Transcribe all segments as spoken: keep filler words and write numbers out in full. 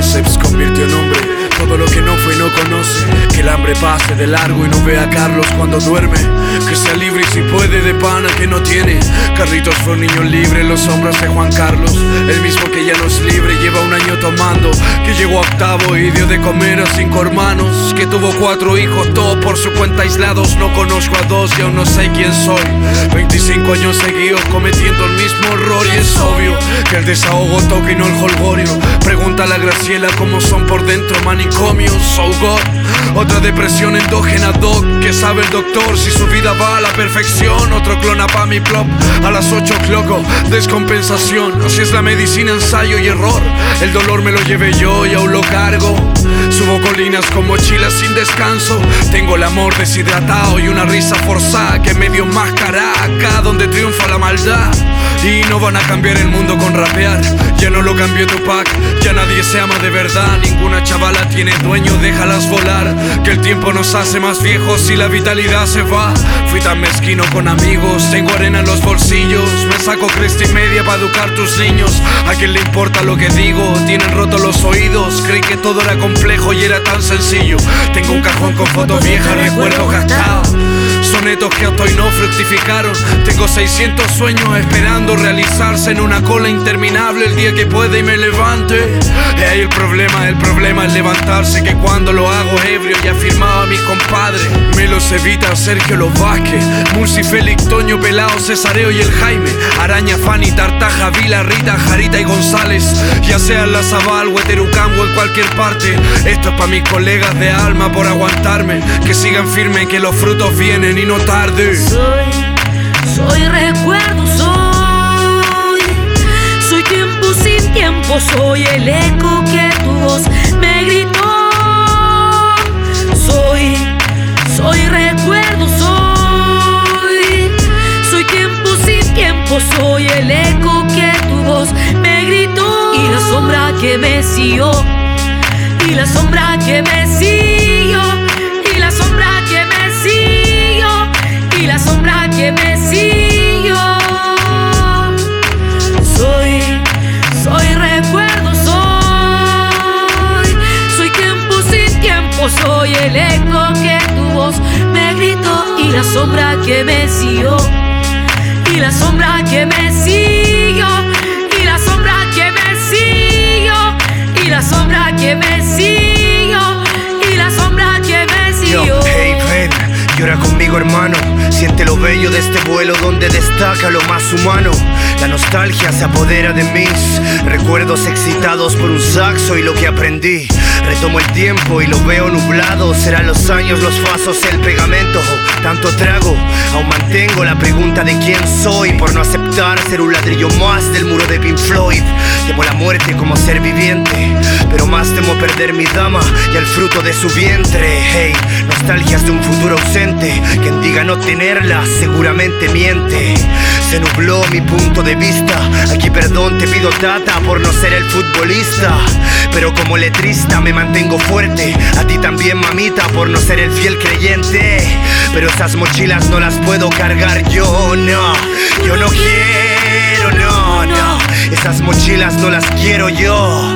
Forceps convirtió en hombre todo lo que no fue y no conoce. Que el hambre pase de largo y no vea a Carlos cuando duerme. Que sea libre y si puede de pana que no tiene. Carlitos fue un niño libre en los hombros de Juan Carlos, el mismo que ya no es libre, lleva un año tomando. Que llegó a octavo y dio de comer a cinco hermanos. Que tuvo cuatro hijos, todos por su cuenta aislados. No conozco a dos y aún no sé quién soy. Veinticinco años seguidos cometiendo el mismo error. Y es obvio que el desahogo toca y no el holgorio. Pregúntale a Graciela cómo son por dentro manicomios. So God, otra depresión endógena, doc. Que sabe el doctor si su vida va a la perfección. Otro clona pa' mi plop a las ocho cloco. Descompensación, así es la medicina, ensayo y error. El dolor me lo llevé yo y aún lo cargo. Subo colinas con mochilas sin descanso. Tengo el amor deshidratado y una risa forzada que medio máscara acá donde triunfa la maldad. Y no van a cambiar el mundo con rapear. Ya no lo cambió Tupac, ya nadie se ama de verdad. Ninguna chavala tiene dueño, déjalas volar. Que el tiempo nos hace más viejos y la vitalidad se va. Fui tan mezquino con amigos, tengo arena en los bolsillos. Me saco cresta y media para educar tus niños. ¿A quién le importa lo que digo? Tienen rotos los oídos. Creí que todo era complejo y era tan sencillo. Tengo un cajón con fotos viejas, recuerdos gastados. Sonetos que hasta hoy no fructificaron. Tengo seiscientos sueños esperando realizarse en una cola interminable el día que pueda y me levante. Y ahí el problema, el problema es levantarse. Que cuando lo hago ebrio ya firmaba mi compadre Melos Evita, Sergio Los Vázquez, Murci, Félix, Toño, Pelao, Cesareo y el Jaime. Araña, Fanny, Tartaja, Vila, Rita, Jarita y González. Ya sea en La Zabal, Hueterucán o en cualquier parte. Esto es pa' mis colegas de alma por aguantarme. Que sigan firmes, que los frutos vienen y no tarde. Soy, soy recuerdo, soy Soy tiempo sin tiempo, soy el eco que tu voz me gritó. Soy, soy recuerdo, soy Soy tiempo sin tiempo, soy el eco que tu voz me gritó. Y la sombra que me siguió, y la sombra que me siguió, y la sombra que me siguió, y la sombra que me siguió. Soy, soy recuerdo, soy Soy tiempo sin tiempo, soy el eco que tu voz me gritó. Y la sombra que me siguió, y la sombra que me siguió, y la sombra que me siguió, y la sombra que me siguió, y la sombra que me siguió. Yo, hey, ven, llora conmigo, hermano. Siente lo bello de este vuelo donde destaca lo más humano. La nostalgia se apodera de mis recuerdos excitados por un saxo y lo que aprendí. Retomo el tiempo y lo veo nublado. Serán los años, los pasos, el pegamento. Tanto trago, aún mantengo la pregunta de quién soy. Por no aceptar ser un ladrillo más del muro de Pink Floyd. Temo la muerte como ser viviente, pero más temo perder mi dama y el fruto de su vientre. Hey, nostalgias de un futuro ausente. Quien diga no tenerla seguramente miente. Se nubló mi punto de vista. Aquí perdón te pido, tata, por no ser el futbolista, pero como letrista me mantengo fuerte. A ti también, mamita, por no ser el fiel creyente. Pero esas mochilas no las puedo cargar yo, no. Yo no quiero, no, no. Esas mochilas no las quiero yo.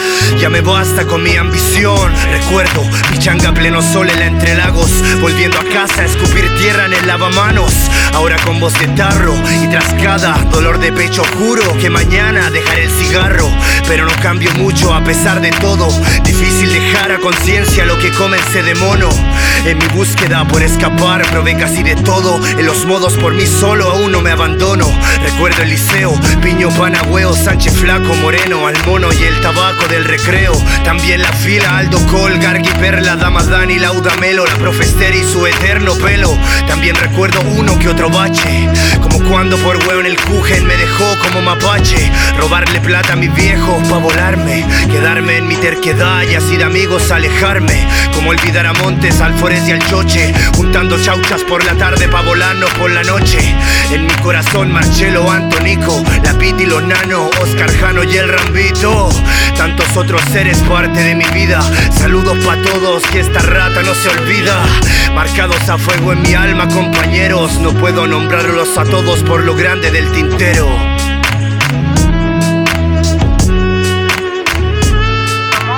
Ya me basta con mi ambición. Recuerdo, pichanga pleno sol en la Entre Lagos, volviendo a casa a escupir tierra en el lavamanos. Ahora con voz de tarro y tras cada dolor de pecho juro que mañana dejaré el cigarro. Pero no cambio mucho a pesar de todo. Difícil dejar a conciencia lo que comencé de mono. En mi búsqueda por escapar probé casi de todo. En los modos por mí solo aún no me abandono. Recuerdo el liceo, Piño, Panagüeo, Sánchez Flaco, Moreno, al mono y el tabaco del recreo. También la fila, Aldo Col, Gargui, Perla, Dama Dani, Laudamelo, la Profester y su eterno pelo. También recuerdo uno que otro bache, como cuando por huevo en el Cujen me dejó como mapache. Robarle plata a mi viejo pa' volarme, quedarme en mi terquedad y así de amigos alejarme. Como olvidar a Montes, Alforés y al Choche, juntando chauchas por la tarde pa' volarnos por la noche. En mi corazón Marcelo, Antonico, la Piti, los Nano, Oscar Jano y el Rambito. Tantos otros seres parte de mi vida. Saludos pa' todos, que esta rata no se olvida. Marcados a fuego en mi alma, compañeros. No puedo nombrarlos a todos por lo grande del tintero.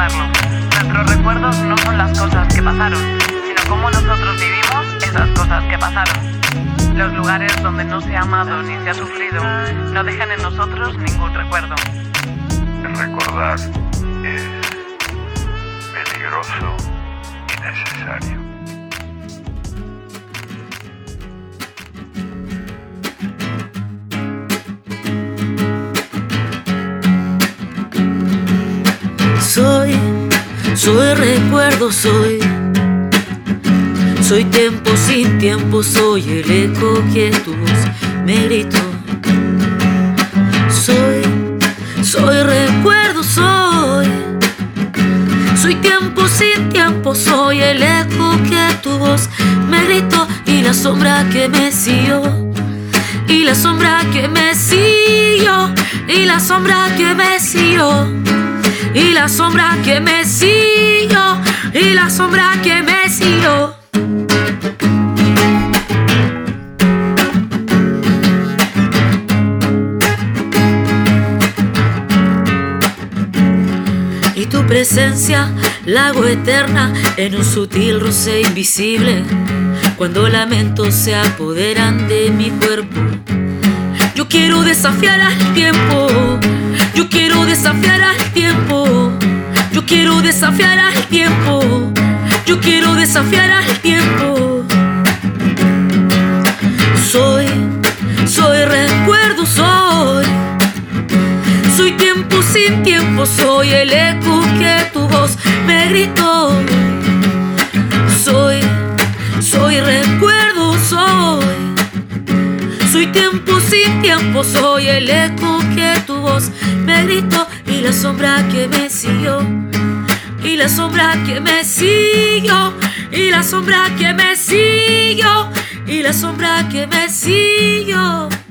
recordarlo. Nuestros recuerdos no son las cosas que pasaron, sino cómo nosotros vivimos esas cosas que pasaron. Los lugares donde no se ha amado ni se ha sufrido no dejan en nosotros ningún recuerdo. Recordar es peligroso y necesario. Soy, soy recuerdo, soy. Soy tiempo sin tiempo, soy el eco que tu voz me gritó. Soy, soy recuerdo, soy. Soy tiempo sin tiempo, soy el eco que tu voz me gritó. Y la sombra que me siguió, y la sombra que me siguió, y la sombra que me siguió, y la sombra que me siguió, y la sombra que me siguió. Y tu presencia, la hago eterna en un sutil roce invisible. Cuando lamentos se apoderan de mi cuerpo, yo quiero desafiar al tiempo. Yo quiero desafiar al tiempo. Yo quiero desafiar al tiempo. Yo quiero desafiar al tiempo. Soy, soy recuerdo, soy. Soy tiempo sin tiempo, soy el eco que tu voz me gritó. Soy, soy recuerdo, soy. Soy tiempo sin tiempo, soy el eco que tu voz me gritó. Y la sombra que me siguió, y la sombra que me siguió, y la sombra que me siguió, y la sombra que me siguió.